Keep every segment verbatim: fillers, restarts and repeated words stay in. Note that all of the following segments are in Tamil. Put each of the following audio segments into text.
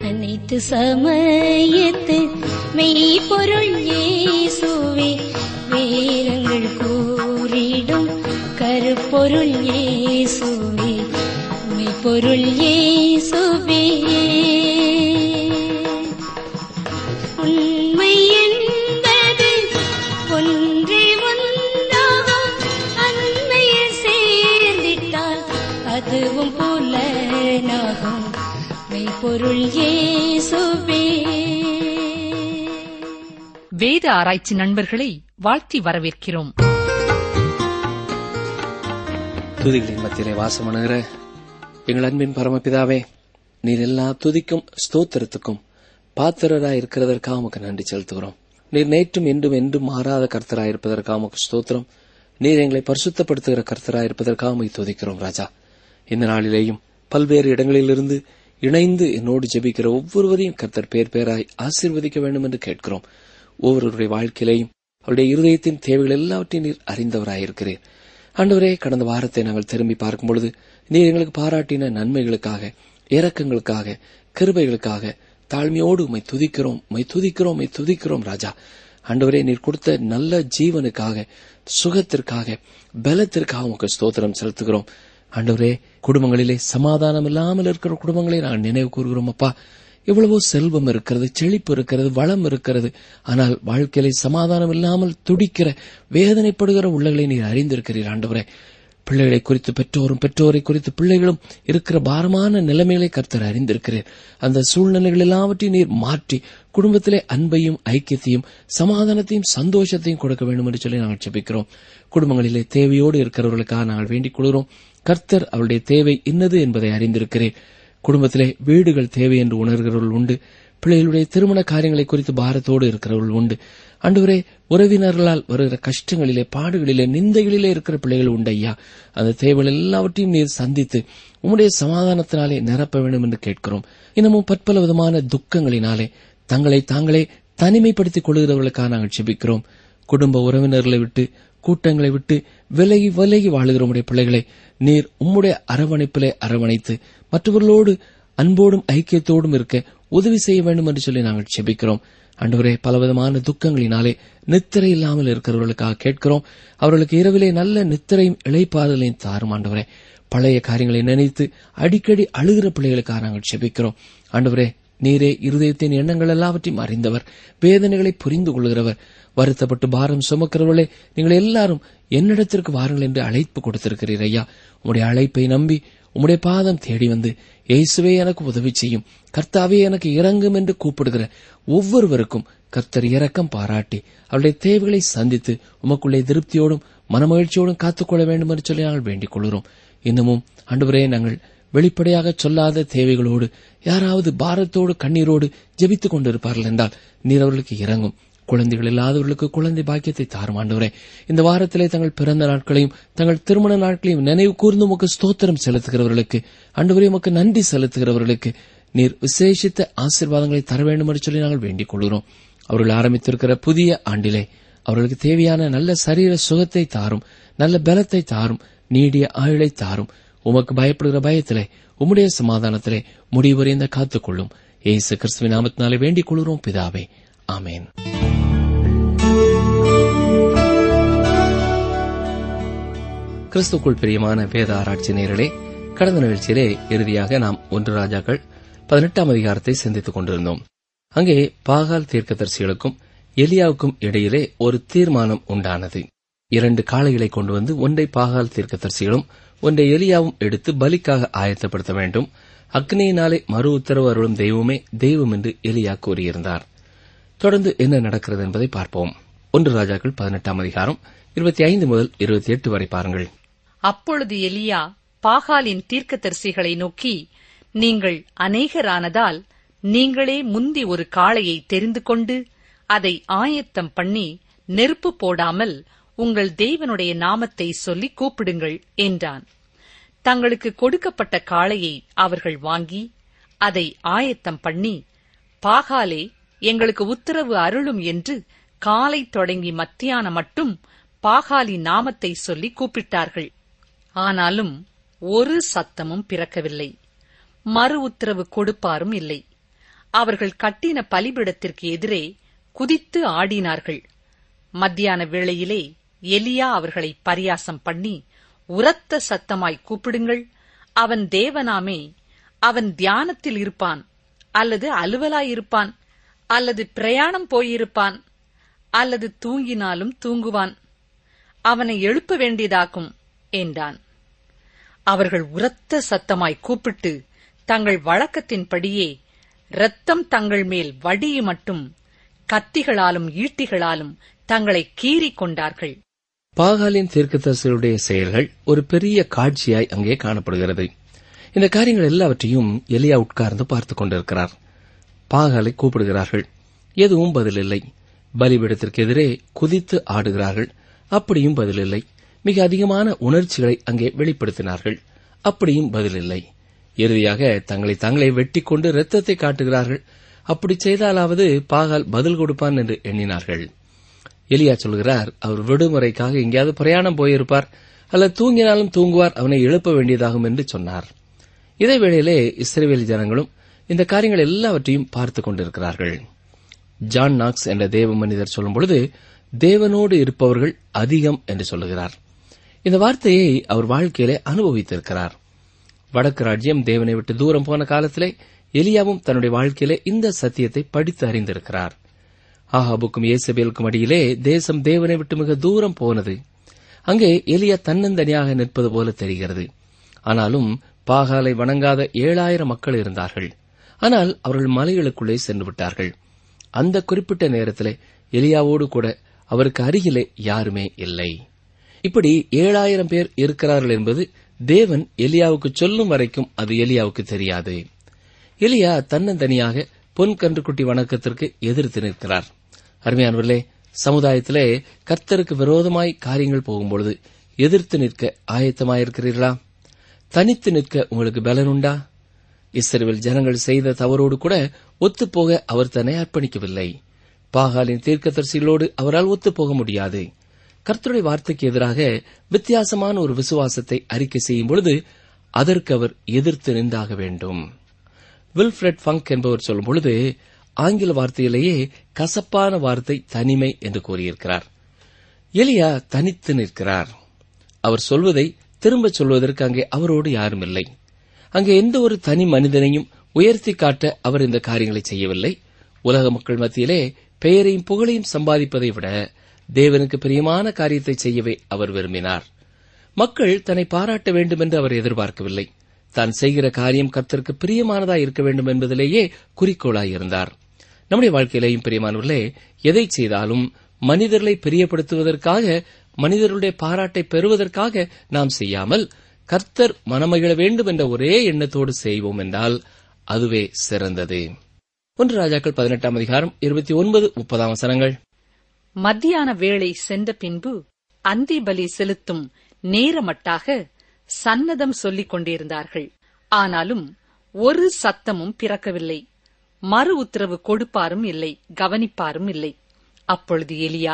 அனைத்து சமயத்து மெய்ப்பொருள் இயேசுவே, வேதங்கள் கூறிடும் கருப்பொருள் இயேசுவே, மெய்ப்பொருள் இயேசுவே. உண்மை என்பது ஒன்றே ஒன்றாகும், அண்மையில் சேர்ந்திட்டால் அதுவும் புலனாகும், மெய்ப்பொருள் இயேசுவே. வேத ஆராய்ச்சி நண்பர்களை வாழ்த்தி வரவேற்கிறோம். துதிகளின் மத்தியிலே வாசமணுகிற எங்கள் அன்பின் பரமபிதாவே, நீர் எல்லா துதிக்கும் ஸ்தோத்திரத்துக்கும் பாத்திரராய் இருக்கிறதற்காக உமக்கு நன்றி செலுத்துகிறோம். நீர் நேற்றும் என்றும் என்றும் மாறாத கர்த்தராய் இருப்பதற்காக உமக்கு ஸ்தோத்திரம். நீர் எங்களை பரிசுத்தப்படுத்துகிற கர்த்தராய் இருப்பதற்காக உம்மை துதிக்கிறோம் ராஜா. இந்த நாளிலேயும் பல்வேறு இடங்களிலிருந்து இணைந்து என்னோடு ஜெபிக்கிற ஒவ்வொருவரையும் கர்த்தர் பேர் பேராய் ஆசீர்வதிக்க வேண்டும் என்று கேட்கிறோம். ஒவ்வொருவருடைய வாழ்க்கையிலையும் அவருடைய இருதயத்தின் தேவைகள் எல்லாவற்றையும் நீர் அறிந்தவராயிருக்கிறீர். ஆண்டவரே, கடந்த வாரத்தை நாங்கள் திரும்பி பார்க்கும் பொழுது நீர் எங்களுக்கு பாராட்டின நன்மைகளுக்காக, இரக்கங்களுக்காக, கிருபைகளுக்காக தாழ்மையோடு உம்மை துதிக்கிறோம், உம்மை துதிக்கிறோம், உம்மை துதிக்கிறோம் ராஜா. ஆண்டவரே, நீர் கொடுத்த நல்ல ஜீவனுக்காக, சுகத்திற்காக, பலத்திற்காக உமக்கு ஸ்தோத்திரம் செலுத்துகிறோம். ஆண்டவரே, குடும்பங்களிலே சமாதானம் இல்லாமல் இருக்கிற குடும்பங்களை நாங்கள் நினைவு கூறுகிறோம். அப்பா, எவ்வளவோ செல்வம் இருக்கிறது, செழிப்பு இருக்கிறது, வளம் இருக்கிறது, ஆனால் வாழ்க்கையிலே சமாதானம் இல்லாமல் துடிக்கிற, வேதனைப்படுகிற உள்ளங்களை நீர் அறிந்திருக்கிறீர். ஆண்டவரே, பிள்ளைகளை குறித்து பெற்றோரும், பெற்றோரை குறித்து பிள்ளைகளும் இருக்கிற பாரமான நிலைமைகளை கர்த்தர் அறிந்திருக்கிறீர். அந்த சூழ்நிலைகள் எல்லாவற்றையும் நீர் மாற்றி குடும்பத்திலே அன்பையும் ஐக்கியத்தையும் சமாதானத்தையும் சந்தோஷத்தையும் கொடுக்க வேண்டும் என்று சொல்லி நாங்கள் ஜெபிக்கிறோம். குடும்பங்களிலே தேவையோடு இருக்கிறவர்களுக்காக நாங்கள் வேண்டிக் கொள்கிறோம். கர்த்தர் அவருடைய தேவை இன்னது என்பதை அறிந்திருக்கிறேன். குடும்பத்திலே வீடுகள் தேவை என்று உணர்கிறவர்கள் உண்டு. பிள்ளைகளுடைய திருமண காரியங்களை குறித்து பாரத்தோடு இருக்கிறவர்கள் உண்டு. ஆண்டவரே, உறவினர்களால் வருகிற கஷ்டங்களிலே, பாடுகளிலே, நிந்தைகளிலே இருக்கிற பிள்ளைகள் உண்டு. ஐயா, அந்த தேவைகள் எல்லாவற்றையும் நீர் சந்தித்து உம்முடைய சமாதானத்தினாலே நிரப்ப வேண்டும் என்று கேட்கிறோம். இன்னமும் பற்பல விதமான துக்கங்களினாலே தங்களை தாங்களே தனிமைப்படுத்திக் கொள்கிறவர்களுக்காக நாங்கள் ஜெபிக்கிறோம். குடும்ப உறவினர்களை விட்டு, கூட்டங்களை விட்டு விலகி விலகி வாழுகிற உம்முடைய பிள்ளைகளை நீர் உம்முடைய அரவணைப்பிலே அரவணைத்து மற்றவர்களோடு அன்போடும் ஐக்கியத்தோடும் இருக்க உதவி செய்ய வேண்டும் என்று சொல்லி நாங்கள் ஜெபிக்கிறோம். ஆண்டவரே, பலவிதமான துக்கங்களினாலே நித்திரை இல்லாமல் இருக்கிறவர்களுக்காக கேட்கிறோம். அவர்களுக்கு இரவிலே நல்ல நித்திரையும் இளைப்பாறுதலையும் தாரும். ஆண்டவரே, பழைய காரியங்களை நினைத்து அடிக்கடி அழுகிற பிள்ளைகளுக்காக நாங்கள் ஜெபிக்கிறோம். ஆண்டவரே, நீரே இருதயத்தின் எண்ணங்கள் எல்லாவற்றையும் அறிந்தவர், வேதனைகளை புரிந்து கொள்கிறவர். வருத்தப்பட்டு பாரம் சுமக்கிறவர்களே, நீங்கள் எல்லாரும் என்னிடத்திற்கு வாருங்கள் என்று அழைப்பு கொடுத்திருக்கிறீர். ஐயா, உம்முடைய அழைப்பை நம்பி உம்முடைய பாதம் தேடி வந்து இயேசுவே எனக்கு உதவி செய்யும், கர்த்தாவே எனக்கு இரங்கும் என்று கூப்பிடுகிற ஒவ்வொருவருக்கும் கர்த்தர் இரக்கம் பாராட்டி அவருடைய தேவைகளை சந்தித்து உமக்குள்ளே திருப்தியோடும் மனமகிழ்ச்சியோடும் காத்துக்கொள்ள வேண்டும் என்று சொல்லி நாங்கள் வேண்டிக் கொள்கிறோம். இன்னமும் ஆண்டவரே, நாங்கள் வெளிப்படையாக சொல்லாத தேவைகளோடு யாராவது பாரத்தோடு கண்ணீரோடு ஜெபித்துக் கொண்டிருப்பார்கள் என்றால் நீர் அவர்களுக்கு இறங்கும். குழந்தைகள் இல்லாதவர்களுக்கு குழந்தை பாக்கியத்தை தாரும். ஆண்டவரே, இந்த வாரத்திலே தங்கள் பிறந்த நாட்களையும் தங்கள் திருமண நாட்களையும் நினைவு கூர்ந்து உமக்கு ஸ்தோத்திரம் செலுத்துகிறவர்களுக்கு, ஆண்டவரே உமக்கு நன்றி செலுத்துகிறவர்களுக்கு நீர் விசேஷித்த ஆசீர்வாதங்களை தர வேண்டும் என்று சொல்லி நாங்கள் வேண்டிக் கொள்கிறோம். அவர்கள் ஆரம்பித்திருக்கிற புதிய ஆண்டிலே அவர்களுக்கு தேவையான நல்ல சரீர சுகத்தை தாரும், நல்ல பலத்தை தாரும், நீடிய ஆயுளை தாரும். உமக்கு பயப்படுகிற பயத்திலே, உம்முடைய சமாதானத்திலே முடிவறிந்த காத்துக்கொள்ளும். இயேசு கிறிஸ்துவின் நாமத்தினாலே வேண்டிக் கொள்கிறோம் பிதாவே, ஆமென். கிறிஸ்துக்குள் பிரியமான வேத ஆராய்ச்சி நேயர்களே, கடந்த நிகழ்ச்சியிலே இறுதியாக நாம் ஒன்று ராஜாக்கள் பதினெட்டாம் அதிகாரத்தை சிந்தித்துக் கொண்டிருந்தோம். அங்கே பாகால் தீர்க்கதரிசிகளுக்கும் எலியாவுக்கும் இடையிலே ஒரு தீர்மானம் உண்டானது. இரண்டு காளைகளை கொண்டு வந்து ஒன்றை பாகால் தீர்க்கதரிசிகளும் ஒன்றை எலியாவும் எடுத்து பலிக்காக ஆயத்தப்படுத்த வேண்டும். அக்னியினாலே மறு உத்தரவு அருளும் தெய்வமே தெய்வம் என்று எலியா கூறியிருந்தார். தொடர்ந்து என்ன நடக்கிறது என்பதை பார்ப்போம். ஒன்று ராஜாக்கள் பதினெட்டாம் அதிகாரம் இருபத்தி ஐந்து முதல் இருபத்தி எட்டு வரை பாருங்கள். அப்பொழுது எலியா பாகாலின் தீர்க்கதரிசிகளை நோக்கி, நீங்கள் அநேகரானதால் நீங்களே முந்தி ஒரு காளையை தெரிந்து கொண்டு அதை ஆயத்தம் பண்ணி நெருப்பு போடாமல் உங்கள் தேவனுடைய நாமத்தை சொல்லி கூப்பிடுங்கள் என்றான். தங்களுக்கு கொடுக்கப்பட்ட காளையை அவர்கள் வாங்கி அதை ஆயத்தம் பண்ணி, பாகாலே எங்களுக்கு உத்தரவு அருளும் என்று காலை தொடங்கி மத்தியானம் மட்டும் பாகாலின் நாமத்தை சொல்லி கூப்பிட்டார்கள். ஆனாலும் ஒரு சத்தமும் பிறக்கவில்லை, மறு உத்தரவு கொடுப்பாரும் இல்லை. அவர்கள் கட்டின பலிபீடத்திற்கு எதிரே குதித்து ஆடினார்கள். மத்தியான வேளையிலே எலியா அவர்களை பரியாசம் பண்ணி, உரத்த சத்தமாய் கூப்பிடுங்கள், அவன் தேவனாமே, அவன் தியானத்தில் இருப்பான், அல்லது அலுவலாயிருப்பான், அல்லது பிரயாணம் போயிருப்பான், அல்லது தூங்கினாலும் தூங்குவான், அவனை எழுப்ப வேண்டியதாக்கும் என்றான். அவர்கள் உரத்த சத்தமாய் கூப்பிட்டு தங்கள் வழக்கத்தின்படியே இரத்தம் தங்கள் மேல் வடிய மட்டும் கத்திகளாலும் ஈட்டிகளாலும் தங்களை கீறிக் கொண்டார்கள். பாகாலின் தீர்க்கதரிசிகளுடைய செயல்கள் ஒரு பெரிய காட்சியாய் அங்கே காணப்படுகிறது. இந்த காரியங்கள் எல்லாவற்றையும் எலியா உட்கார்ந்து பார்த்துக் கொண்டிருக்கிறார். பாகாலை கூப்பிடுகிறார்கள், எதுவும் பதிலில்லை. பலிபீடத்திற்கு எதிரே குதித்து ஆடுகிறார்கள், அப்படியும் பதிலில்லை. மிக அதிகமான உணர்ச்சிகளை அங்கே வெளிப்படுத்தினார்கள், அப்படியும் பதிலில்லை. இறுதியாக தங்களை தங்களை வெட்டிக் கொண்டு இரத்தத்தை காட்டுகிறார்கள். அப்படி செய்தாலாவது பாகால் பதில் கொடுப்பான் என்று எண்ணினார்கள். எலியா சொல்கிறார், அவர் விடுமுறைக்காக எங்கேயாவது பிரயாணம் போயிருப்பார், அல்லது தூங்கினாலும் தூங்குவார், அவனை எழுப்ப வேண்டியதாகும் என்று சொன்னார். இதே வேளையிலே இஸ்ரவேல் ஜனங்களும் இந்த காரியங்கள் எல்லாவற்றையும் பார்த்துக் கொண்டிருக்கிறார்கள். ஜான் நாக்ஸ் என்ற தேவ மனிதர் சொல்லும்பொழுது, தேவனோடு இருப்பவர்கள் அதிகம் என்று சொல்லுகிறார். இந்த வார்த்தையை அவர் வாழ்க்கையிலே அனுபவித்திருக்கிறார். வடக்கு ராஜ்யம் தேவனை விட்டு தூரம் போன காலத்திலே எலியாவும் தன்னுடைய வாழ்க்கையிலே இந்த சத்தியத்தை படித்து அறிந்திருக்கிறார். ஆகாபுக்கும் ஏசபேலுக்கும் அடியிலே தேசம் தேவனை விட்டு மிக தூரம் போனது. அங்கே எலியா தன்னந்தனியாக நிற்பது போல தெரிகிறது. ஆனாலும் பாகாலை வணங்காத ஏழாயிரம் மக்கள் இருந்தார்கள். ஆனால் அவர்கள் மலைகளுக்குள்ளே சென்று விட்டார்கள். அந்த குறிப்பிட்ட நேரத்திலே எலியாவோடு கூட அவருக்கு அருகிலே யாருமே இல்லை. இப்படி ஏழாயிரம் பேர் இருக்கிறார்கள் என்பது தேவன் எலியாவுக்கு சொல்லும் வரைக்கும் அது எலியாவுக்கு தெரியாது. எலியா தன்னந்தனியாக பொன் கன்றுக்குட்டி வணக்கத்திற்கு எதிர்த்து நிற்கிறார். அருமையானவர்களே, சமுதாயத்திலே கர்த்தருக்கு விரோதமாய் காரியங்கள் போகும்பொழுது எதிர்த்து நிற்க ஆயத்தமாயிருக்கிறீர்களா? தனித்து நிற்க உங்களுக்கு பலனுண்டா? இஸ்ரவேல் ஜனங்கள் செய்த தவறோடு கூட ஒத்துப்போக அவர் தன்னை அர்ப்பணிக்கவில்லை. பாகாலின் தீர்க்கதரிசிகளோடு அவரால் ஒத்துப்போக முடியாது. கர்த்தருடைய வார்த்தைக்கு எதிராக வித்தியாசமான ஒரு விசுவாசத்தை அறிக்கை செய்யும் பொழுது அதற்கு அவர் எதிர்த்து நின்றாக வேண்டும். வில்ஃபிரட் ஃபங்க் என்பவர் சொல்லும் பொழுது ஆங்கில வார்த்தையிலேயே கசப்பான வார்த்தை தனிமை என்று கூறியிருக்கிறார். எலியா தனித்து நிற்கிறார். அவர் சொல்வதை திரும்ப சொல்வதற்கு அங்கே அவரோடு யாரும் இல்லை. அங்கே எந்த ஒரு தனி மனிதனையும் உயர்த்தி காட்ட அவர் இந்த காரியங்களை செய்யவில்லை. உலக மக்கள் மத்தியிலே பெயரையும் புகழையும் சம்பாதிப்பதை விட தேவனுக்கு பிரியமான காரியத்தை செய்யவே அவர் விரும்பினார். மக்கள் தன்னை பாராட்ட வேண்டும் என்று அவர் எதிர்பார்க்கவில்லை. தான் செய்கிற காரியம் கர்த்தருக்கு பிரியமானதாய் இருக்க வேண்டும் என்பதிலேயே குறிக்கோளாயிருந்தார். நம்முடைய வாழ்க்கையிலேயும் பிரியமானவர்களே, எதை செய்தாலும் மனிதர்களை பிரியப்படுத்துவதற்காக, மனிதர்களுடைய பாராட்டை பெறுவதற்காக நாம் செய்யாமல் கர்த்தர் மனமகிழ வேண்டும் என்ற ஒரே எண்ணத்தோடு செய்வோம் என்றால் அதுவே சிறந்தது. ஒன்று ராஜாக்கள் பதினெட்டாம் அதிகாரம் இருபத்தி ஒன்பது முப்பதாம் வசனங்கள். மத்தியான வேளை சென்ற பின்பு அந்தி பலி செலுத்தும் நேரமட்டாக சன்னதம் சொல்லிக் கொண்டிருந்தார்கள். ஆனாலும் ஒரு சத்தமும் பிறக்கவில்லை. மறு உத்தரவு கொடுப்பாரும் இல்லை, கவனிப்பாரும் இல்லை. அப்பொழுது எலியா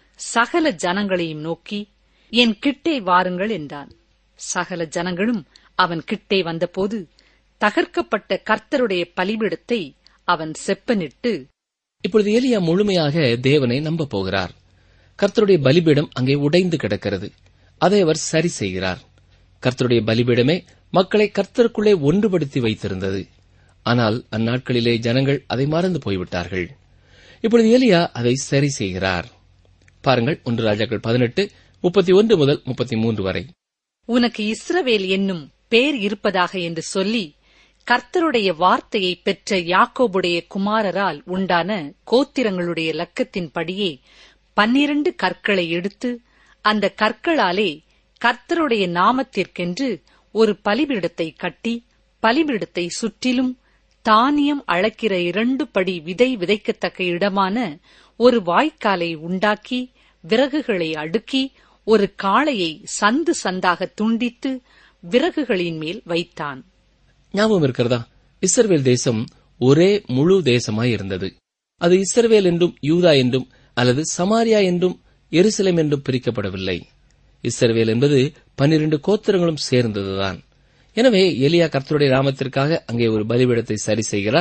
சகல ஜனங்களையும் நோக்கி, என் கிட்டே வாருங்கள் என்றான். சகல ஜனங்களும் அவன் கிட்டே வந்தபோது தகர்க்கப்பட்ட கர்த்தருடைய பலிபீடத்தை அவன் செப்பனிட்டு, இப்பொழுது எலியா முழுமையாக தேவனை நம்ப போகிறார். கர்த்தருடைய பலிபீடம் அங்கே உடைந்து கிடக்கிறது. அதை அவர் சரி செய்கிறார். கர்த்தருடைய பலிபீடமே மக்களை கர்த்தருக்குள்ளே ஒன்றுபடுத்தி வைத்திருந்தது. ஆனால் அந்நாட்களிலே ஜனங்கள் அதை மறந்து போய்விட்டார்கள். இப்பொழுது எலியா அதை சரி செய்கிறார். பாருங்கள், ஒன்று ராஜாக்கள் பதினெட்டு முப்பத்தி ஒன்று முதல் முப்பத்தி மூன்று வரை. உனக்கு இஸ்ரவேல் என்னும் பேர் இருப்பதாக என்று சொல்லி கர்த்தருடைய வார்த்தையை பெற்ற யாக்கோபுடைய குமாரரால் உண்டான கோத்திரங்களுடைய லக்கத்தின்படியே பன்னிரண்டு கற்களை எடுத்து அந்த கற்களாலே கர்த்தருடைய நாமத்திற்கென்று ஒரு பலிபீடத்தை கட்டி பலிபீடத்தை சுற்றிலும் தானியம் அளக்கிற இரண்டு படி விதை விதைக்கத்தக்க இடமான ஒரு வாய்க்காலை உண்டாக்கி விறகுகளை அடுக்கி ஒரு காளையை சந்து சந்தாக துண்டித்து விறகுகளின் மேல் வைத்தான். ஞாபகம் இருக்கிறதா? இஸ்ரவேல் தேசம் ஒரே முழு தேசமாய் இருந்தது. அது இஸ்ரவேல் என்றும் யூதா என்றும் அல்லது சமாரியா என்றும் எருசலேம் என்றும் பிரிக்கப்படவில்லை. இஸ்ரவேல் என்பது பன்னிரண்டு கோத்திரங்களும் சேர்ந்ததுதான். எனவே எலியா கர்த்தருடைய நாமத்திற்காக அங்கே ஒரு பலிபீடத்தை சரி செய்கிறார்.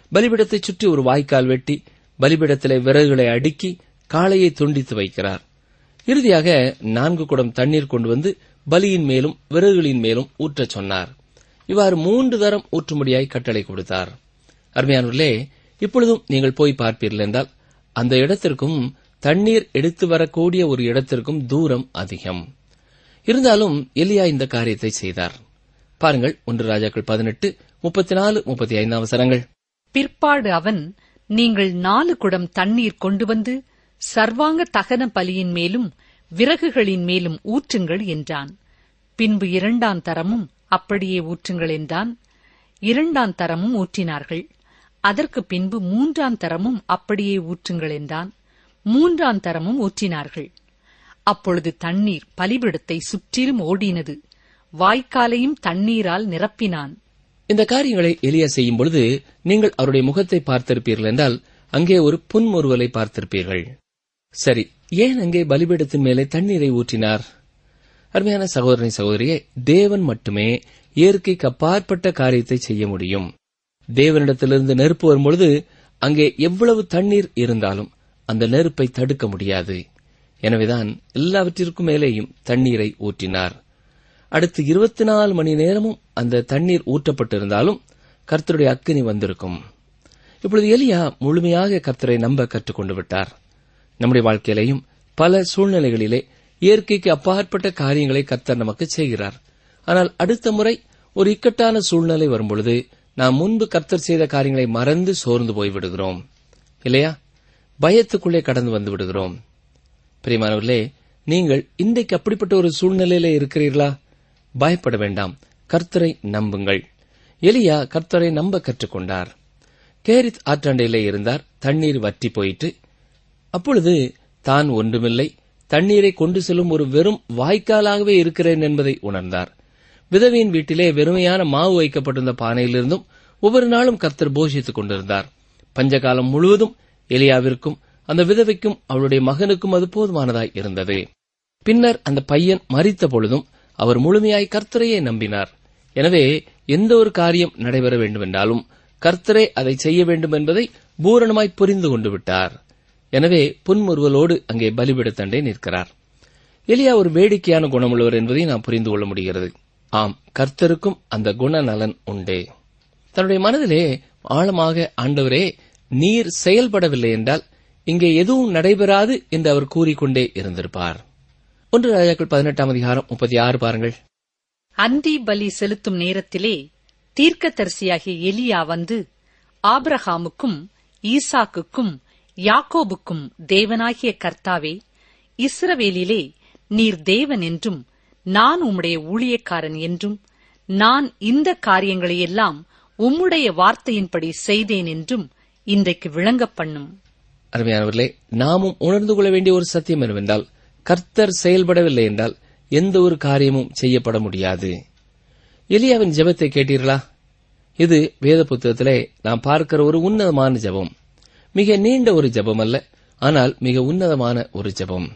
பலிபீடத்தை சுற்றி ஒரு வாய்க்கால் வெட்டி பலிபீடத்திலே விறகுகளை அடுக்கி காளையை துண்டித்து வைக்கிறார். இறுதியாக நான்கு குடம் தண்ணீர் கொண்டு வந்து பலியின் மேலும் விறகுகளின் மேலும் ஊற்றச் சொன்னார். இவ்வாறு மூன்று தரம் ஊற்றும்படியாய் கட்டளை கொடுத்தார். அருமையானவர்களே, இப்பொழுதும் நீங்கள் போய் பார்ப்பீர்கள் என்றால் அந்த இடத்திற்கும் தண்ணீர் எடுத்து வரக்கூடிய ஒரு இடத்திற்கும் தூரம் அதிகம். இருந்தாலும் எலியா இந்த காரியத்தை செய்தார். பாருங்கள், ஒன்று ராஜாக்கள் பதினெட்டு முப்பத்தி நாலு முப்பத்தி ஐந்தாம் வசனங்கள். பிற்பாடு அவன், நீங்கள் நாலு குடம் தண்ணீர் கொண்டு வந்து சர்வாங்க தகன பலியின் மேலும் விறகுகளின் மேலும் ஊற்றுங்கள் என்றான். பின்பு இரண்டாம் தரமும் அப்படியே ஊற்றுங்கள் என்றான். இரண்டாம் தரமும் ஊற்றினார்கள். அதற்கு பின்பு மூன்றாம் தரமும் அப்படியே ஊற்றுங்கள் என்றான். மூன்றாம் தரமும் ஊற்றினார்கள். அப்பொழுது தண்ணீர் பலிபீடத்தை சுற்றிலும் ஓடினது. வாய்க்காலையும் தண்ணீரால் நிரப்பினான். இந்த காரியங்களை எலியா செய்யும் பொழுது நீங்கள் அவருடைய முகத்தை பார்த்திருப்பீர்கள் என்றால் அங்கே ஒரு புன்முறுவலை பார்த்திருப்பீர்கள். சரி, ஏன் அங்கே பலிபீடத்தின் மேலே தண்ணீரை ஊற்றினார்? அருமையான சகோதரனை சகோதரியே, தேவன் மட்டுமே இயற்கைக்கு அப்பாற்பட்ட காரியத்தை செய்ய முடியும். தேவனிடத்திலிருந்து நெருப்பு வரும்பொழுது அங்கே எவ்வளவு தண்ணீர் இருந்தாலும் அந்த நெருப்பை தடுக்க முடியாது. எனவேதான் எல்லாவற்றிற்கும் மேலேயும் தண்ணீரை ஊற்றினார். அடுத்து இருபத்தி நாலு மணி நேரமும் அந்த தண்ணீர் ஊற்றப்பட்டிருந்தாலும் கர்த்தருடைய அக்கினி வந்திருக்கும். இப்பொழுது எலியா முழுமையாக கர்த்தரை நம்ப கற்றுக்கொண்டு விட்டார். நம்முடைய வாழ்க்கையிலேயும் பல சூழ்நிலைகளிலே இயற்கைக்கு அப்பாற்பட்ட காரியங்களை கர்த்தர் நமக்கு செய்கிறார். ஆனால் அடுத்த முறை ஒரு இக்கட்டான சூழ்நிலை வரும்பொழுது நாம் முன்பு கர்த்தர் செய்த காரியங்களை மறந்து சோர்ந்து போய்விடுகிறோம் இல்லையா? பயத்துக்குள்ளே கடந்து வந்து விடுகிறோம். பிரியமானவர்களே, நீங்கள் இன்றைக்கு அப்படிப்பட்ட ஒரு சூழ்நிலையிலே இருக்கிறீர்களா? பயப்பட வேண்டாம், கர்த்தரை நம்புங்கள். எலியா கர்த்தரை நம்ப கற்றுக்கொண்டார். கேரித் ஆற்றாண்டையிலே இருந்தார். தண்ணீர் வற்றி போயிட்டு, அப்பொழுது தான் ஒன்றுமில்லை, தண்ணீரை கொண்டு செல்லும் ஒரு வெறும் வாய்க்காலாகவே இருக்கிறேன் என்பதை உணர்ந்தார். விதவையின் வீட்டிலே வெறுமையான மாவு வைக்கப்பட்டிருந்த பானையிலிருந்தும் ஒவ்வொரு நாளும் கர்த்தர் போஷித்துக் கொண்டிருந்தார். பஞ்சகாலம் முழுவதும் எலியாவிற்கும் அந்த விதவைக்கும் அவளுடைய மகனுக்கும் அது போதுமானதாய் இருந்தது. பின்னர் அந்த பையன் மரித்த பொழுதும் அவர் முழுமையாய் கர்த்தரையே நம்பினார். எனவே எந்த ஒரு காரியம் நடைபெற வேண்டுமென்றாலும் கர்த்தரே அதை செய்ய வேண்டும் என்பதை பூரணமாய் புரிந்து கொண்டு விட்டார். எனவே புன்முறுவலோடு அங்கே பலிபீடத்தண்டை நிற்கிறார். எலியா ஒரு வேடிக்கையான குணமுள்ளவர் என்பதை நாம் புரிந்து கொள்ள முடிகிறது. ஆம், கர்த்தருக்கும் அந்த குணநலன் உண்டே. தன்னுடைய மனதிலே ஆழமாக, ஆண்டவரே, நீர் செயல்படவில்லை என்றால் இங்கே எதுவும் நடைபெறாது என்று அவர் கூறிக்கொண்டே இருந்திருப்பார். ஒன்று ராஜாக்கள் பதினெட்டாம் அதிகாரம் முப்பத்தி ஆறு பாருங்கள். அந்தி பலி செலுத்தும் நேரத்திலே தீர்க்கதரிசியாகிய எலியா வந்து, ஆபிரகாமுக்கும் ஈசாக்குக்கும் யாக்கோபுக்கும் தேவனாகிய கர்த்தாவே, இஸ்ரவேலிலே நீர் தேவன் என்றும் நான் உம்முடைய ஊழியக்காரன் என்றும் நான் இந்த காரியங்களையெல்லாம் உம்முடைய வார்த்தையின்படி செய்தேன் என்றும் இன்றைக்கு விளங்கப் பண்ணும். அருமையானவர்களே, நாமும் உணர்ந்து கொள்ள வேண்டிய ஒரு சத்தியம் என்னவென்றால், கர்த்தர் செயல்படவில்லை என்றால் எந்த ஒரு காரியமும் செய்யப்பட முடியாது. எலியாவின் ஜெபத்தை கேட்டீர்களா? இது வேத புத்தகத்திலே நாம் பார்க்கிற ஒரு உன்னதமான ஜெபம். மிக நீண்ட ஒரு ஜெபம் அல்ல, ஆனால் மிக உன்னதமான ஒரு ஜெபம்.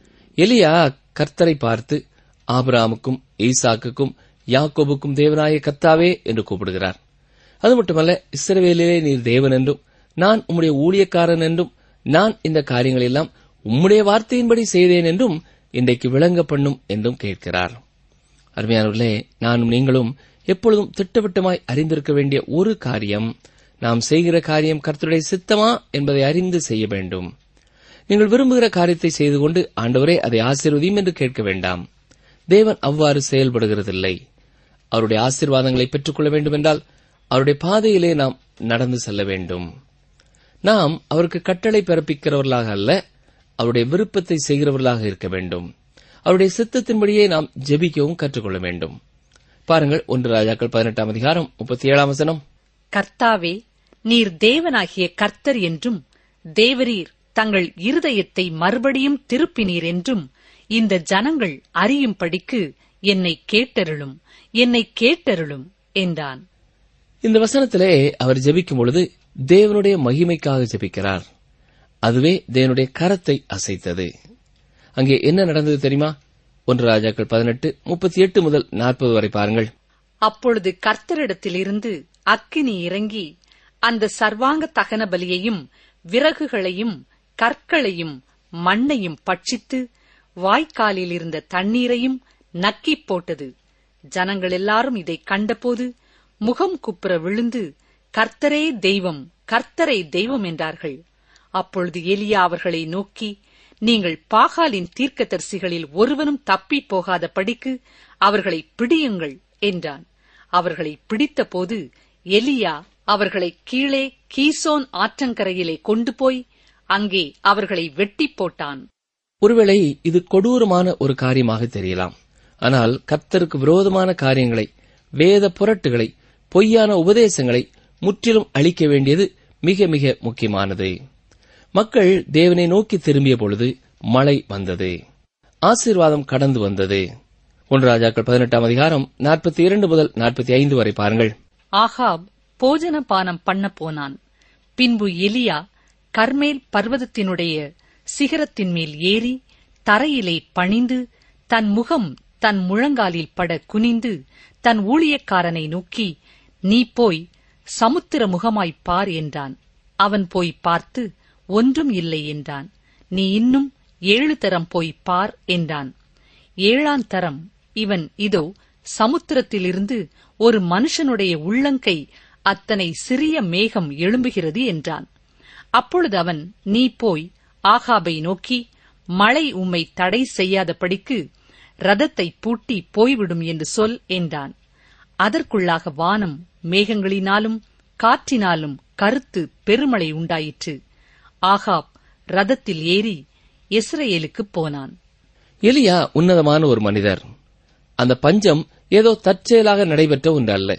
எலியா கர்த்தரை பார்த்து ஆபிரகாமுக்கும் ஈசாக்குக்கும் யாக்கோபுக்கும் தேவனாய கர்த்தாவே என்று கூப்பிடுகிறார். அது மட்டுமல்ல, இஸ்ரவேலிலே நீர் தேவன் என்றும் நான் உம்முடைய ஊழியக்காரன் என்றும் நான் இந்த காரியங்களெல்லாம் உம்முடைய வார்த்தையின்படி செய்தேன் என்றும் இன்றைக்கு விளங்க பண்ணும் என்றும் கேட்கிறார். அருமையானவர்களே, நானும் நீங்களும் எப்பொழுதும் திட்டவட்டமாய் அறிந்திருக்க வேண்டிய ஒரு காரியம், நாம் செய்கிற காரியம் கர்த்தருடைய சித்தமா என்பதை அறிந்து செய்ய வேண்டும். நீங்கள் விரும்புகிற காரியத்தை செய்து கொண்டு ஆண்டவரே அதை ஆசீர்வதியும் என்று கேட்க வேண்டாம். தேவன் அவ்வாறு செயல்படுகிறதில்லை. அவருடைய ஆசீர்வாதங்களை பெற்றுக்கொள்ள வேண்டுமென்றால் அவருடைய பாதையிலே நாம் நடந்து செல்ல வேண்டும். நாம் அவருக்கு கட்டளை பிறப்பிக்கிறவர்களாக அல்ல, அவருடைய விருப்பத்தை செய்கிறவர்களாக இருக்க வேண்டும். அவருடைய சித்தத்தின்படியே நாம் ஜெபிக்கவும் கற்றுக்கொள்ள வேண்டும். பாருங்கள், ஒன்று ராஜாக்கள் பதினெட்டாம் அதிகாரம் முப்பத்தி ஏழாம் வசனம். கர்த்தாவே, நீர் தேவனாகிய கர்த்தர் என்றும் தேவரீர் தங்கள் இருதயத்தை மறுபடியும் திருப்பினீர் என்றும் இந்த ஜனங்கள் அறியும்படிக்கு என்னை கேட்டருளும், என்னை கேட்டருளும் என்றான். இந்த வசனத்திலே அவர் ஜெபிக்கும் பொழுது தேவனுடைய மகிமைக்காக ஜெபிக்கிறார். அதுவே தேவனுடைய கரத்தை அசைத்தது. அங்கே என்ன நடந்தது தெரியுமா? ஒன்று ராஜாக்கள் பதினெட்டு முப்பத்தி எட்டு முதல் நாற்பது வரை பாருங்கள். அப்பொழுது கர்த்தரிடத்திலிருந்து அக்கினி இறங்கி அந்த சர்வாங்க தகன பலியையும் விறகுகளையும் கற்களையும் மண்ணையும் பட்சித்து வாய்க்காலில் இருந்த தண்ணீரையும் நக்கிப் போட்டது. ஜனங்கள் எல்லாரும் இதை கண்டபோது முகம் குப்புற விழுந்து, கர்த்தரே தெய்வம், கர்த்தரே தெய்வம் என்றார்கள். அப்பொழுது எலியா அவர்களை நோக்கி, நீங்கள் பாகாலின் தீர்க்கதரிசிகளில் ஒருவனும் தப்பிப் போகாதபடிக்கு அவர்களை பிடியுங்கள் என்றான். அவர்களை பிடித்தபோது எலியா அவர்களை கீழே கீசோன் ஆற்றங்கரையிலே கொண்டு போய் அங்கே அவர்களை வெட்டி போட்டான். ஒருவேளை இது கொடூரமான ஒரு காரியமாக தெரியலாம். ஆனால் கர்த்தருக்கு விரோதமான காரியங்களை, வேத புரட்டுகளை, பொய்யான உபதேசங்களை முற்றிலும் அழிக்க வேண்டியது மிக மிக முக்கியமானது. மக்கள் தேவனை நோக்கி திரும்பிய பொழுது மழை வந்தது, ஆசீர்வாதம் கடந்து வந்தது. ஒன்று ராஜாக்கள் பதினெட்டாம் அதிகாரம் நாற்பத்தி இரண்டு முதல் நாற்பத்தி ஐந்து வரை பாருங்கள். ஆகாப் போஜன பானம் பண்ண போனான். பின்பு எலியா கர்மேல் பர்வதத்தினுடைய சிகரத்தின் மேல் ஏறி தரையிலே பணிந்து தன் முகம் தன் முழங்காலில் பட குனிந்து தன் ஊழியக்காரனை நோக்கி, நீ போய் சமுத்திர முகமாய்ப் பார் என்றான். அவன் போய் பார்த்து ஒன்றும் இல்லை என்றான். நீ இன்னும் ஏழு தரம் போய் பார் என்றான். ஏழாம் தரம் இவன் இதோ சமுத்திரத்திலிருந்து ஒரு மனுஷனுடைய உள்ளங்கை அத்தனை சிறிய மேகம் எழும்புகிறது என்றான். அப்பொழுது அவன், நீ போய் ஆகாபை நோக்கி, மழை உம்மை தடை செய்யாதபடிக்கு ரதத்தை பூட்டி போய்விடும் என்று சொல் என்றான். அதற்குள்ளாக வானம் மேகங்களினாலும் காற்றினாலும் கருத்து பெருமழை உண்டாயிற்று. ஆகாப் ரதத்தில் ஏறி இஸ்ரவேலுக்குப் போனான். எலியா உன்னதமான ஒரு மனிதர். அந்த பஞ்சம் ஏதோ தற்செயலாக நடைபெற்ற ஒன்று அல்ல.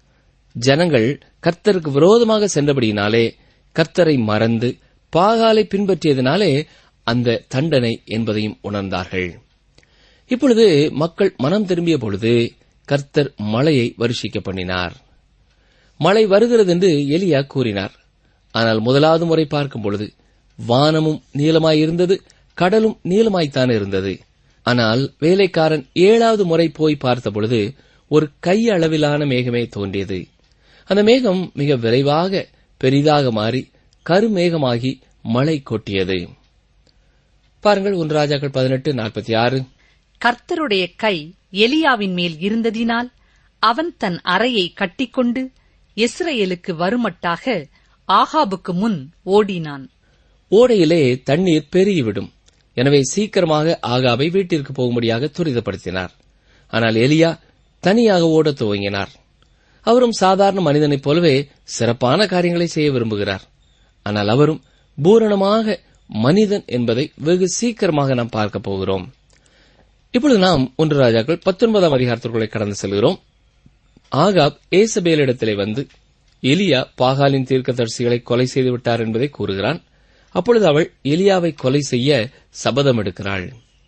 ஜனங்கள் கர்த்தருக்கு விரோதமாக சென்றபடியினாலே, கர்த்தரை மறந்து பாகாலை பின்பற்றியதினாலே அந்த தண்டனை என்பதையும் உணர்ந்தார்கள். இப்பொழுது மக்கள் மனம் திரும்பிய பொழுது கர்த்தர் மழையை வருஷிக்க பண்ணினார். மழை வருகிறது என்று எலியா கூறினார். ஆனால் முதலாவது முறை பார்க்கும் பொழுது வானமும் நீளமாயிருந்தது, கடலும் நீளமாய்த்தான் இருந்தது. ஆனால் வேலைக்காரன் ஏழாவது முறை போய் பார்த்தபொழுது ஒரு கை அளவிலான மேகமே தோன்றியது. அந்த மேகம் மிக விரைவாக பெரிதாக மாறி கருமேகமாகி மழை கொட்டியது. பாருங்கள், ஒன்று ராஜாக்கள் பதினெட்டு நாற்பத்தி ஆறு. கர்த்தருடைய கை எலியாவின் மேல் இருந்ததினால் அவன் தன் அறையை கட்டிக்கொண்டு இஸ்ரவேலுக்கு வருமட்டாக ஆகாபுக்கு முன் ஓடினான். ஓடையிலே தண்ணீர் பெருகிவிடும். எனவே சீக்கிரமாக ஆகாபை வீட்டிற்கு போகும்படியாக துரிதப்படுத்தினார். ஆனால் எலியா தனியாக ஓடத் துவங்கினார். அவரும் சாதாரண மனிதனைப் போலவே சிறப்பான காரியங்களை செய்ய விரும்புகிறார். ஆனால் அவரும் பூரணமாக மனிதன் என்பதை வெகு சீக்கிரமாக நாம் பார்க்கப் போகிறோம். இப்பொழுது நாம் ஒன்று ராஜாக்கள் பத்தொன்பதாம் அதிகாரத்திற்குள்ளே கடந்து செல்கிறோம். ஆகாப் ஏசபேலிடத்திலே வந்து எலியா பாகாலின் தீர்க்கதரிசிகளை கொலை செய்து விட்டார் என்பதை கூறுகிறான். அப்பொழுது அவள் எலியாவை கொலை செய்ய சபதம் எடுக்கிறாள்.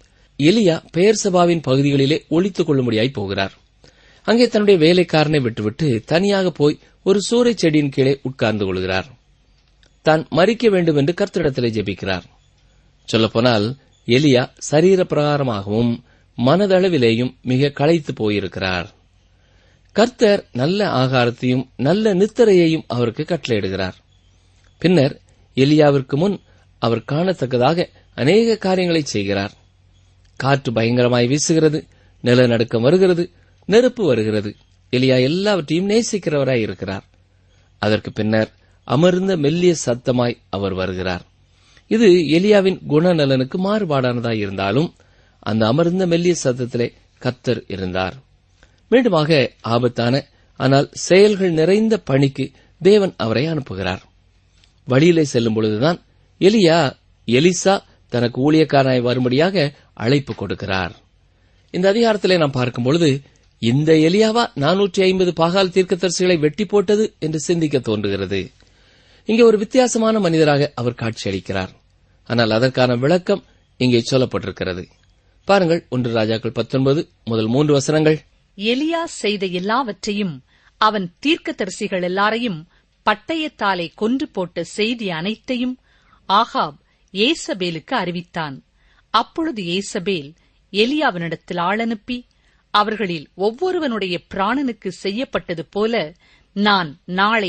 எலியா பெயர்சபாவின் பகுதிகளிலே ஒளித்துக் கொள்ளும்படியாய் போகிறார். அங்கே தன்னுடைய வேலைக்காரனை விட்டுவிட்டு தனியாக போய் ஒரு சூறைச் செடியின் கீழே உட்கார்ந்து கொள்கிறார். தான் மரிக்க வேண்டும் என்று கர்த்தரிடத்திலே ஜெபிக்கிறார். சொல்லப்போனால் எலியா சரீர பிரகாரமாகவும் மனதளவிலேயும் மிக களைத்து போயிருக்கிறார். கர்த்தர் நல்ல ஆகாரத்தையும் நல்ல நித்திரையையும் அவருக்கு கட்டளையிடுகிறார். பின்னர் எலியாவிற்கு முன் அவர் காணத்தக்கதாக அநேக காரியங்களை செய்கிறார். காற்று பயங்கரமாய் வீசுகிறது, நிலநடுக்கம் வருகிறது, நெருப்பு வருகிறது. எலியா எல்லாவற்றையும் நேசிக்கிறவராய் இருக்கிறார். அதற்கு பின்னர் அமர்ந்த மெல்லிய சத்தமாய் அவர் வருகிறார். இது எலியாவின் குணநலனுக்கு மாறுபாடானதாய் இருந்தாலும் அந்த அமர்ந்த மெல்லிய சத்தத்திலே கர்த்தர் இருந்தார். மீண்டுமாக ஆபத்தான ஆனால் செயல்கள் நிறைந்த பணிக்கு தேவன் அவரை அனுப்புகிறார். வழியிலே செல்லும் பொழுதுதான் எலியா எலிசா தனக்கு ஊழியக்காரனாய் வரும்படியாக அழைப்பு கொடுக்கிறார். இந்த அதிகாரத்திலே நாம் பார்க்கும் பொழுது இந்த எலியாவா நானூற்றி ஐம்பது பாகால் தீர்க்கதரிசிகளை வெட்டி போட்டது என்று சிந்திக்க தோன்றுகிறது. இங்கே ஒரு வித்தியாசமான மனிதராக அவர் காட்சியளிக்கிறார். ஆனால் அதற்கான விளக்கம் இங்கே சொல்லப்பட்டிருக்கிறது. பாருங்கள், ஒன்று ராஜாக்கள் பத்தொன்பது முதல் மூன்று வசனங்கள். எலியா செய்த எல்லாவற்றையும் அவன் தீர்க்கதரிசிகள் எல்லாரையும் பட்டயத்தாலே கொன்று போட்ட செய்தி அனைத்தையும் ஆகாப் ஏசபேலுக்கு அறிவித்தான். அப்பொழுது ஏசபேல் எலியாவினிடத்தில் ஆள் அனுப்பி, அவர்களில் ஒவ்வொருவனுடைய பிராணனுக்கு செய்யப்பட்டது போல நான் நாளை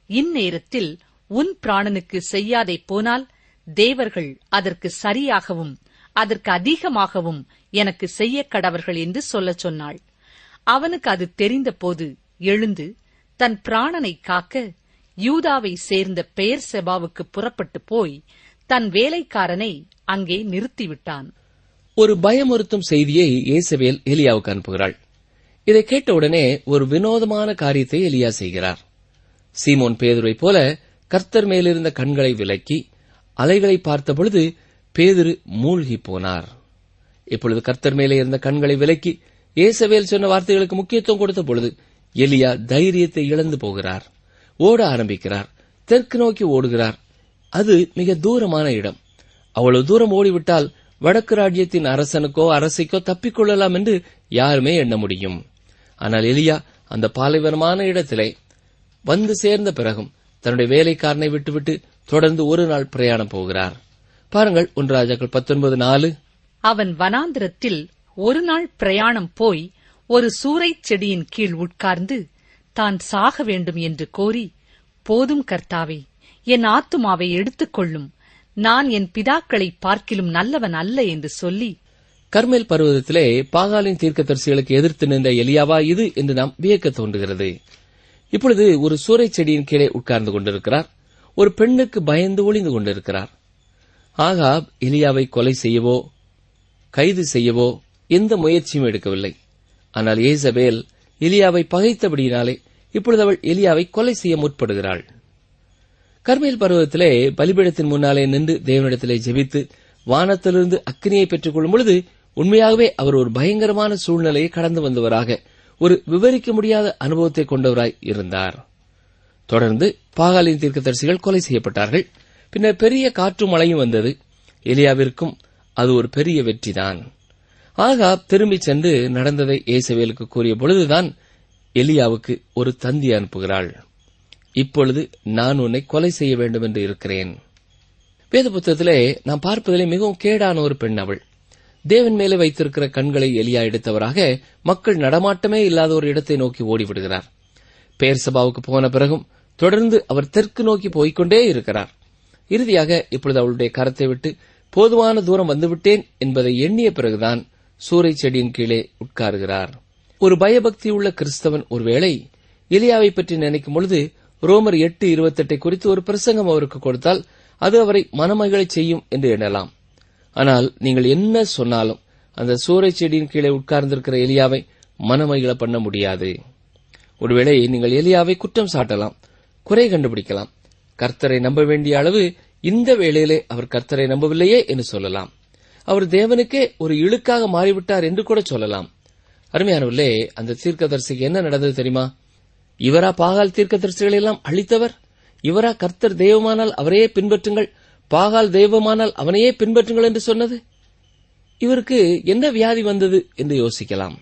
இந்நேரத்தில் உன் பிராணனுக்கு செய்யாதே போனால் தேவர்கள் அதற்கு சரியாகவும் அதற்கு அதிகமாகவும் எனக்கு செய்ய கடவர்கள் என்று சொல்லச் சொன்னாள். அவனுக்கு அது தெரிந்தபோது எழுந்து தன் பிராணனை காக்க யூதாவை சேர்ந்த பெயர் செபாவுக்கு புறப்பட்டு போய் தன் வேலைக்காரனை அங்கே நிறுத்திவிட்டான். ஒரு பயமுறுத்தும் செய்தியை யேசபேல் எலியாவுக்கு அனுப்புகிறாள். இதை கேட்டவுடனே ஒரு வினோதமான காரியத்தை எலியா செய்கிறார். சீமோன் பேதுருவைப் போல கர்த்தர் மேலிருந்த கண்களை விலக்கி அலைகளை பார்த்தபொழுது பேதுரு மூழ்கி போனார். இப்பொழுது கர்த்தர் மேலே இருந்த கண்களை விலக்கி யேசபேல் சொன்ன வார்த்தைகளுக்கு முக்கியத்துவம் கொடுத்த பொழுது எலியா தைரியத்தை இழந்து போகிறார். ஓட ஆரம்பிக்கிறார். தெற்கு நோக்கி ஓடுகிறார். அது மிக தூரமான இடம். அவ்வளவு தூரம் ஓடிவிட்டால் வடக்கு ராஜ்யத்தின் அரசனுக்கோ அரசிக்கோ தப்பிக்கொள்ளலாம் என்று யாருமே எண்ண முடியும். ஆனால் எலியா அந்த பாலைவனமான இடத்திலே வந்து சேர்ந்த பிறகும் தன்னுடைய வேலைக்காரனை விட்டுவிட்டு தொடர்ந்து ஒரு நாள் பிரயாணம் போகிறார். பாருங்கள், ஒன்று ராஜாக்கள் பத்தொன்பது நாலு. அவன் வனாந்திரத்தில் ஒரு நாள் பிரயாணம் போய் ஒரு சூரைச் செடியின் கீழ் உட்கார்ந்து தான் சாக வேண்டும் என்று கோரி, போதும் கர்த்தாவே, என் ஆத்துமாவை எடுத்துக் கொள்ளும், நான் என் பிதாக்களை பார்க்கிலும் நல்லவன் அல்ல என்று சொல்லி, கர்மேல் பர்வதத்திலே பாகாலின் தீர்க்கதரிசிகளுக்கு எதிர்த்து நின்ற எலியாவா இது என்று நாம் வியக்க தோன்றுகிறது. இப்பொழுது ஒரு சூரைச் செடியின் கீழே உட்கார்ந்து கொண்டிருக்கிறார். ஒரு பெண்ணுக்கு பயந்து ஒளிந்து கொண்டிருக்கிறார். ஆகாப் எலியாவை கொலை செய்யவோ கைது செய்யவோ எந்த முயற்சியும் எடுக்கவில்லை. ஆனால் யேசபேல் எலியாவை பகைத்தபடியினாலே இப்பொழுது அவள் எலியாவை கொலை செய்ய முற்படுகிறாள். கர்மேல் பர்வதத்திலே பலிபீடத்தின் முன்னாலே நின்று தேவனிடத்திலே ஜெபித்து வானத்திலிருந்து அக்கினியை பெற்றுக் கொள்ளும் பொழுது உண்மையாகவே அவர் ஒரு பயங்கரமான சூழ்நிலையை கடந்து வந்தவராக, ஒரு விவரிக்க முடியாத அனுபவத்தை கொண்டவராய் இருந்தார். தொடர்ந்து பாகாலின் தீர்க்கதரிசிகள் கொலை செய்யப்பட்டார்கள். பின்னர் பெரிய காற்றும் மழையும் வந்தது. எலியாவிற்கும் அது ஒரு பெரிய வெற்றிதான். ஆகாப் திரும்பிச் சென்று நடந்ததை யேசபேலுக்கு கூறிய பொழுதுதான் எலியாவுக்கு ஒரு தந்தி அனுப்புகிறாள். இப்பொழுது நான் உன்னை கொலை செய்ய வேண்டும் என்று இருக்கிறேன். வேத புத்தகத்திலே நாம் பார்ப்பதிலே மிகவும் கேடான ஒரு பெண் அவள். தேவன் மேலே வைத்திருக்கிற கண்களை எலியா எடுத்தவராக மக்கள் நடமாட்டமே இல்லாத ஒரு இடத்தை நோக்கி ஓடிவிடுகிறார். பெயர் சபாவுக்கு போன பிறகும் தொடர்ந்து அவர் தெற்கு நோக்கி போய்கொண்டே இருக்கிறார். இறுதியாக இப்பொழுது அவளுடைய கரத்தை விட்டு போதுமான தூரம் வந்துவிட்டேன் என்பதை எண்ணிய பிறகுதான் சூரைச் செடியின் கீழே உட்காருகிறார். ஒரு பயபக்தியுள்ள கிறிஸ்தவன் ஒருவேளை எலியாவை பற்றி நினைக்கும் பொழுது ரோமர் எட்டு இருபத்தெட்டை குறித்து ஒரு பிரசங்கம் அவருக்கு கொடுத்தால் அது அவரை மனமகிழச் செய்யும் என்று எண்ணலாம். ஆனால் நீங்கள் என்ன சொன்னாலும் அந்த சூரைச் செடியின் கீழே உட்கார்ந்திருக்கிற எலியாவை மனமகிழ பண்ண முடியாது. ஒருவேளை நீங்கள் எலியாவை குற்றம் சாட்டலாம், குறை கண்டுபிடிக்கலாம். கர்த்தரை நம்ப வேண்டிய அளவு இந்த வேளையிலே அவர் கர்த்தரை நம்பவில்லையே என்று சொல்லலாம். அவர் தேவனுக்கே ஒரு இழுக்காக மாறிவிட்டார் என்று கூட சொல்லலாம். அருமையானவர்களே, அந்த தீர்க்கதரிசிக்கு என்ன நடந்தது தெரியுமா? இவரா பாகால் தீர்க்கதரிசிகளை எல்லாம் அழித்தவர்? இவரா கர்த்தர் தெய்வமானால் அவரையே பின்பற்றுங்கள், பாகால் தெய்வமானால் அவனையே பின்பற்றுங்கள் என்று சொன்னது? இவருக்கு என்ன வியாதி வந்தது என்று யோசிக்கலாம்.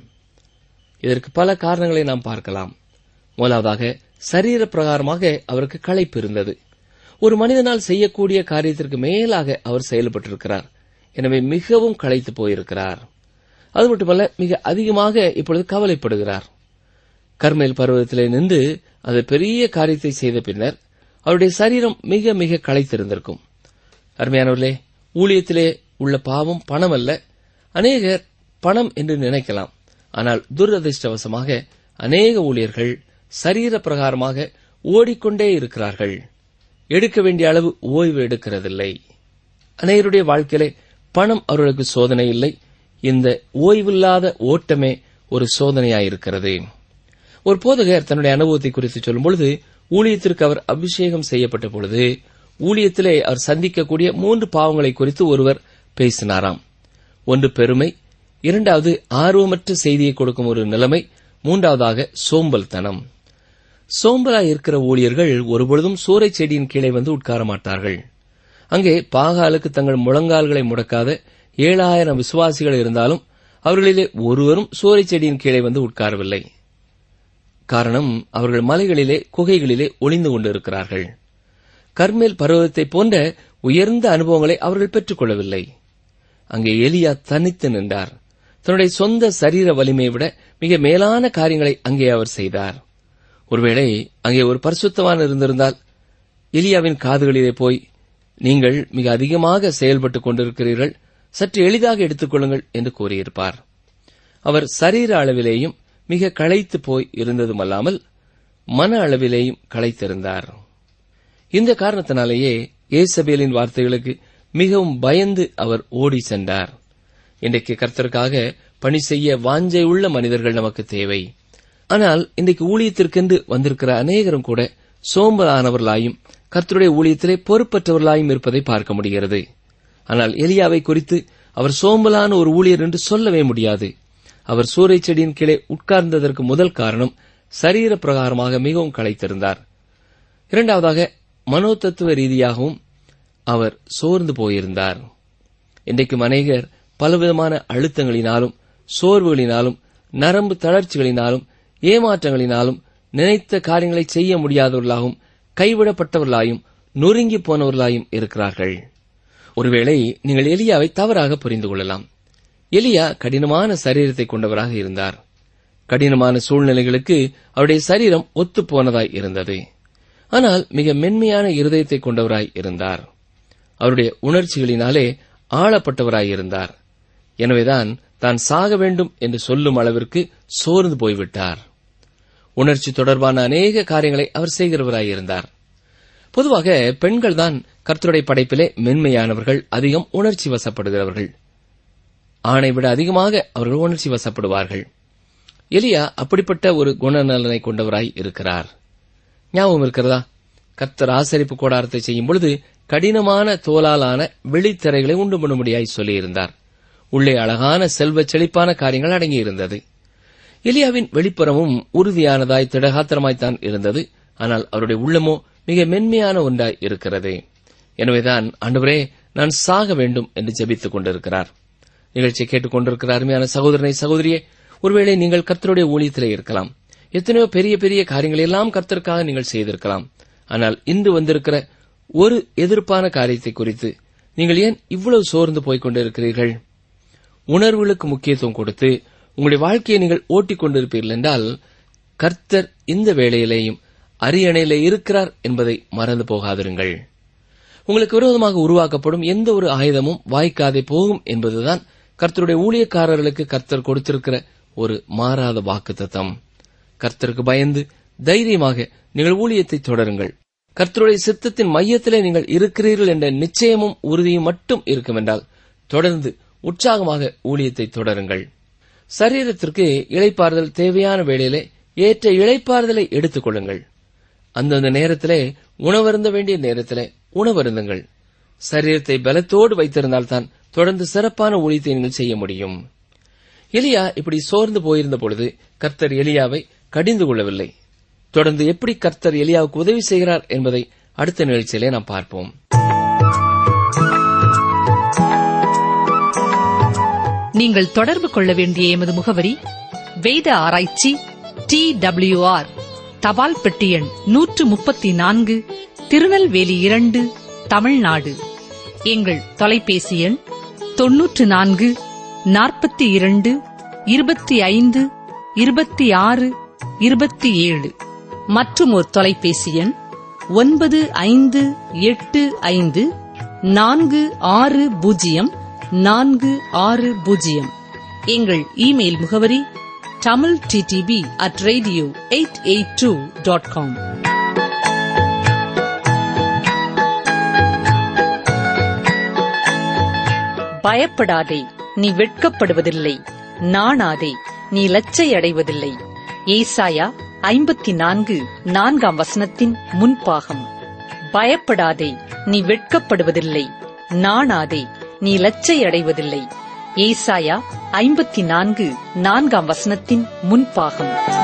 இதற்கு பல காரணங்களை நாம் பார்க்கலாம். முதலாவதாக, சரீர பிரகாரமாக அவருக்கு களைப்பு இருந்தது. ஒரு மனிதனால் செய்யக்கூடிய காரியத்திற்கு மேலாக அவர் செயல்பட்டிருக்கிறார். எனவே மிகவும் களைத்து போயிருக்கிறார். அது மட்டுமல்ல, மிக அதிகமாக இப்பொழுது கவலைப்படுகிறார். கர்மேல் பர்வதத்திலே நின்று அது பெரிய காரியத்தை செய்த பின்னர் அவருடைய சரீரம் மிக மிக களைத்திருந்திருக்கும். அருமையானவர்களே, ஊழியத்திலே உள்ள பாவம் பணம் அல்ல. அநேகர் பணம் என்று நினைக்கலாம். ஆனால் துரதிருஷ்டவசமாக அநேக ஊழியர்கள் சரீர பிரகாரமாக ஓடிக்கொண்டே இருக்கிறார்கள். எடுக்க வேண்டிய அளவு ஓய்வு எடுக்கிறதில்லை. அநேகருடைய வாழ்க்கையிலே பணம் அவர்களுக்கு சோதனை இல்லை. இந்த ஓய்வில்லாத ஓட்டமே ஒரு சோதனையாயிருக்கிறது. ஒரு போதகர் தன்னுடைய அனுபவத்தை குறித்து சொல்லும் பொழுது, ஊழியத்திற்கு அவர் அபிஷேகம் செய்யப்பட்ட பொழுது ஊழியத்திலே அவர் சந்திக்கக்கூடிய மூன்று பாவங்களை குறித்து ஒருவர் பேசினாராம். ஒன்று பெருமை, இரண்டாவது ஆர்வமற்ற செய்தியை கொடுக்கும் ஒரு நிலைமை, மூன்றாவதாக சோம்பல்தனம். சோம்பலாய் இருக்கிற ஊழியர்கள் ஒருபொழுதும் சூரைச் செடியின் கீழே வந்து உட்கார மாட்டார்கள். அங்கே பாகாலுக்கு தங்கள் முழங்கால்களை முடக்காத ஏழாயிரம் விசுவாசிகள் இருந்தாலும் அவர்களிலே ஒருவரும் சூரைச் செடியின் கீழே வந்து உட்காரவில்லை. காரணம், அவர்கள் மலைகளிலே குகைகளிலே ஒளிந்து கொண்டிருக்கிறார்கள். கர்மேல் பர்வதத்தை போன்ற உயர்ந்த அனுபவங்களை அவர்கள் பெற்றுக் கொள்ளவில்லை. அங்கே எலியா தனித்து நின்றார். தன்னுடைய சொந்த சரீர வலிமையை விட மிக மேலான காரியங்களை அங்கே அவர் செய்தார். ஒருவேளை அங்கே ஒரு பரிசுத்தவான் இருந்திருந்தால் எலியாவின் காதுகளிலே போய், நீங்கள் மிக அதிகமாக செயல்பட்டுக் கொண்டிருக்கிறீர்கள், சற்று எளிதாக எடுத்துக் கொள்ளுங்கள் என்று கூறியிருப்பார். அவர் சரீர அளவிலேயும் மிக களைத்து போய் இருந்ததுமல்லாமல் மன அளவிலேயும் களைத்திருந்தார். இந்த காரணத்தினாலேயே ஏசபேலின் வார்த்தைகளுக்கு மிகவும் பயந்து அவர் ஓடி சென்றார். இன்றைக்கு கர்த்தருக்காக பணி செய்ய வாஞ்சை உள்ள மனிதர்கள் நமக்கு தேவை. ஆனால் இன்றைக்கு ஊழியத்திற்கென்று வந்திருக்கிற அநேகரும் கூட சோம்பலானவர்களாயும் கர்த்தருடைய ஊழியத்திலே பொறுப்பற்றவர்களாயும் இருப்பதை பார்க்க முடிகிறது. ஆனால் எலியாவை குறித்து அவர் சோம்பலான ஒரு ஊழியர் என்று சொல்லவே முடியாது. அவர் சூறை செடியின் கீழே உட்கார்ந்ததற்கு முதல் காரணம் சரீர பிரகாரமாக மிகவும் களைத்திருந்தார். இரண்டாவதாக மனோதத்துவ ரீதியாகவும் அவர் சோர்ந்து போயிருந்தார். இன்றைக்கும் அநேகர் பலவிதமான அழுத்தங்களினாலும் சோர்வுகளினாலும் நரம்பு தளர்ச்சிகளினாலும் ஏமாற்றங்களினாலும் நினைத்த காரியங்களை செய்ய முடியாதவர்களாகவும் கைவிடப்பட்டவர்களாயும் நொறுங்கி போனவர்களாயும் இருக்கிறார்கள். ஒருவேளை நீங்கள் எலியாவை தவறாக புரிந்து கொள்ளலாம். எலியா கடினமான சரீரத்தை கொண்டவராக இருந்தார். கடினமான சூழ்நிலைகளுக்கு அவருடைய சரீரம் ஒத்துப்போனதாய் இருந்தது. ஆனால் மிக மென்மையான இருதயத்தை கொண்டவராய் இருந்தார். அவருடைய உணர்ச்சிகளினாலே ஆளப்பட்டவராய் இருந்தார். எனவேதான் தான் சாக வேண்டும் என்று சொல்லும் அளவிற்கு சோர்ந்து போய்விட்டார். உணர்ச்சி தொடர்பான அநேக காரியங்களை அவர் செய்கிறவராய் இருந்தார். பொதுவாக பெண்கள்தான் கர்த்தருடைய படைப்பிலே மென்மையானவர்கள், அதிகம் உணர்ச்சி வசப்படுகிறவர்கள். ஆணை விட அதிகமாக அவர்கள் உணர்ச்சி வசப்படுவார்கள். எலியா அப்படிப்பட்ட ஒரு குணநலனை கொண்டவராய் இருக்கிறார். ஞாபகம் இருக்கிறதா? கர்த்தர் ஆசரிப்பு கூடாரத்தை செய்யும் பொழுது கடினமான தோலாலான வெளித்திரைகளை உண்டு பண்ணும்படியாய் சொல்லியிருந்தார். உள்ளே அழகான செல்வ செழிப்பான காரியங்கள் அடங்கியிருந்தது. எலியாவின் வெளிப்புறமும் உறுதியானதாய் திடகாத்திரமாய்த்தான் இருந்தது. ஆனால் அவருடைய உள்ளமோ மிக மென்மையான ஒன்றாய் இருக்கிறது. எனவேதான் ஆண்டவரே, நான் சாக வேண்டும் என்று ஜெபித்துக் கொண்டிருக்கிறார். நிகழ்ச்சியை கேட்டுக் கொண்டிருக்கிற அருமையான சகோதரனை சகோதரியே, ஒருவேளை நீங்கள் கர்த்தருடைய ஊழியத்திலே இருக்கலாம். எத்தனையோ பெரிய பெரிய காரியங்கள் எல்லாம் கர்த்தருக்காக நீங்கள் செய்திருக்கலாம். ஆனால் இன்று வந்திருக்கிற ஒரு எதிர்ப்பான காரியத்தை குறித்து நீங்கள் ஏன் இவ்வளவு சோர்ந்து போய்க் கொண்டிருக்கிறீர்கள்? உணர்வுகளுக்கு முக்கியத்துவம் கொடுத்து உங்களுடைய வாழ்க்கையை நீங்கள் ஓட்டிக் கொண்டிருப்பீர்கள் என்றால், கர்த்தர் இந்த வேளையிலேயும் அரியணையிலே இருக்கிறார் என்பதை மறந்து போகாதிருங்கள். உங்களுக்கு விரோதமாக உருவாக்கப்படும் எந்த ஒரு ஆயுதமும் வாய்க்காதே போகும் என்பதுதான் கர்த்தருடைய ஊழியக்காரர்களுக்கு கர்த்தர் கொடுத்திருக்கிற ஒரு மாறாத வாக்குத்தத்தம். கர்த்தருக்கு பயந்து தைரியமாக நீங்கள் ஊழியத்தை தொடருங்கள். கர்த்தருடைய சித்தத்தின் மையத்திலே நீங்கள் இருக்கிறீர்கள் என்ற நிச்சயமும் உறுதியும் மட்டும் இருக்கும் என்றால் தொடர்ந்து உற்சாகமாக ஊழியத்தை தொடருங்கள். சரீரத்திற்கு இளைப்பாறுதல் தேவையான வேளையிலே ஏற்ற இளைப்பாறுதலை எடுத்துக் கொள்ளுங்கள். அந்தந்த நேரத்திலே உணவருந்த வேண்டிய நேரத்திலே உணவருந்துங்கள். சரீரத்தை பலத்தோடு வைத்திருந்தால்தான் தொடர்ந்து சிறப்பான ஊழியத்தை நீங்கள் செய்ய முடியும். எலியா இப்படி சோர்ந்து போயிருந்த பொழுது கர்த்தர் எலியாவை கடிந்து கொள்ளவில்லை. தொடர்ந்து எப்படி கர்த்தர் எலியாவுக்கு உதவி செய்கிறார் என்பதை அடுத்த நிகழ்ச்சியிலே நாம் பார்ப்போம். நீங்கள் தொடர்பு கொள்ள வேண்டிய எமது முகவரி: வேத ஆராய்ச்சி, டி டபிள்யூ ஆர், தபால் பெட்டி எண் நூற்று முப்பத்தி நான்கு, திருநெல்வேலி இரண்டு, தமிழ்நாடு. எங்கள் தொலைபேசி எண் தொன்னூற்று நான்கு நாற்பத்தி இரண்டு இருபத்தி ஐந்து இருபத்தி ஆறு இருபத்தி ஏழு. மற்றும் ஒரு தொலைபேசி எண் ஒன்பது ஐந்து எட்டு ஐந்து நான்கு ஆறு பூஜ்ஜியம் நான்கு ஆறு பூஜ்ஜியம். எங்கள் இமெயில் முகவரி Tamil DTP at radio eight eight two dot com. பயப்படாதே, நீ வெட்கப்படுவதில்லை. நாணாதே, நீ லச்சையடைவதில்லை. ஏசாயா ஐம்பத்தி நான்கு நான்காம் வசனத்தின் முன்பாகம். பயப்படாதே, நீ வெட்கப்படுவதில்லை. நாணாதே, நீ லச்சையடைவதில்லை. ஏசாயா ஐம்பத்தி நான்கு நான்காம் வசனத்தின் முன்பாகம்.